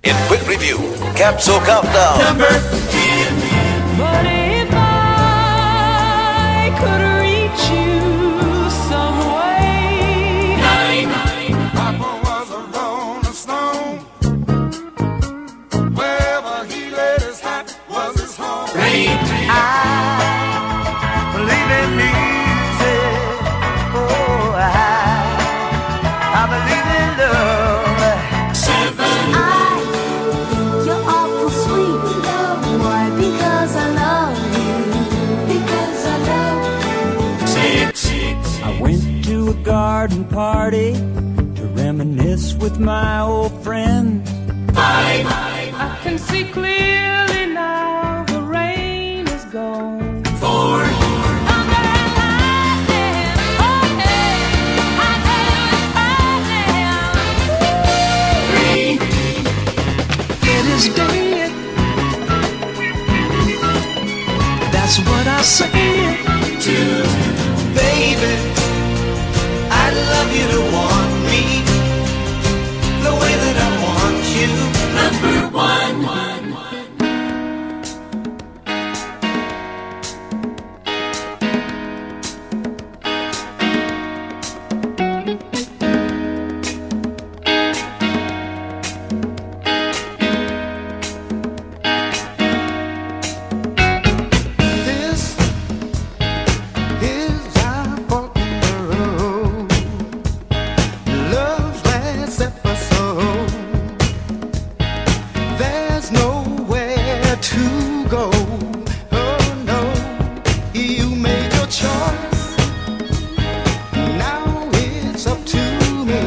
In quick review, Capsule Countdown. Number 10. But if I could reach you some way, 9. Papa was a rolling stone. Wherever he laid his hat was his home. 8. I believe in music. Oh, I believe in love. 7. You're awful sweet. Why? Because I love you. Because I love you. 6. I went to a garden party to reminisce with my old friends. 5. I can see clearly now the rain is gone. 4. Thunder and lightning, oh hey, I tell you it's frightening. 3. It is dead. That's what I say. 2. Baby, I'd love you to want me the way that I want you. Number 1. This is our forked road. Love's last episode. There's nowhere to go. Oh no, you made your choice. Now it's up to me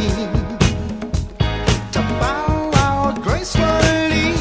to bow out gracefully.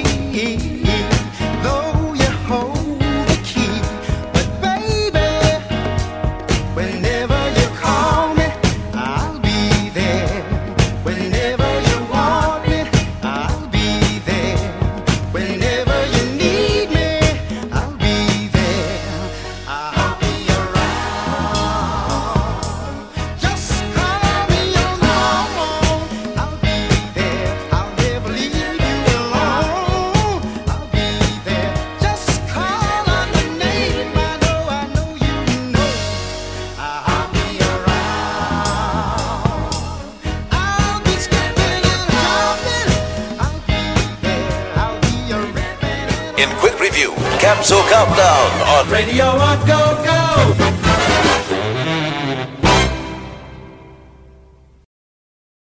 Though you hold the key, but baby, whenever you call me, I'll be there. Whenever you want me, I'll be there. Whenever you need me, I'll be there. I'll be around. Just call me on the phone. I'll be there. I'll never leave you alone. I'll be there. Just call on the name. I know you know. I'll be around. I'll be skipping and jumping. I'll be there. I'll be a rapping. In quick review, Capsule Countdown on Radio on Go Go.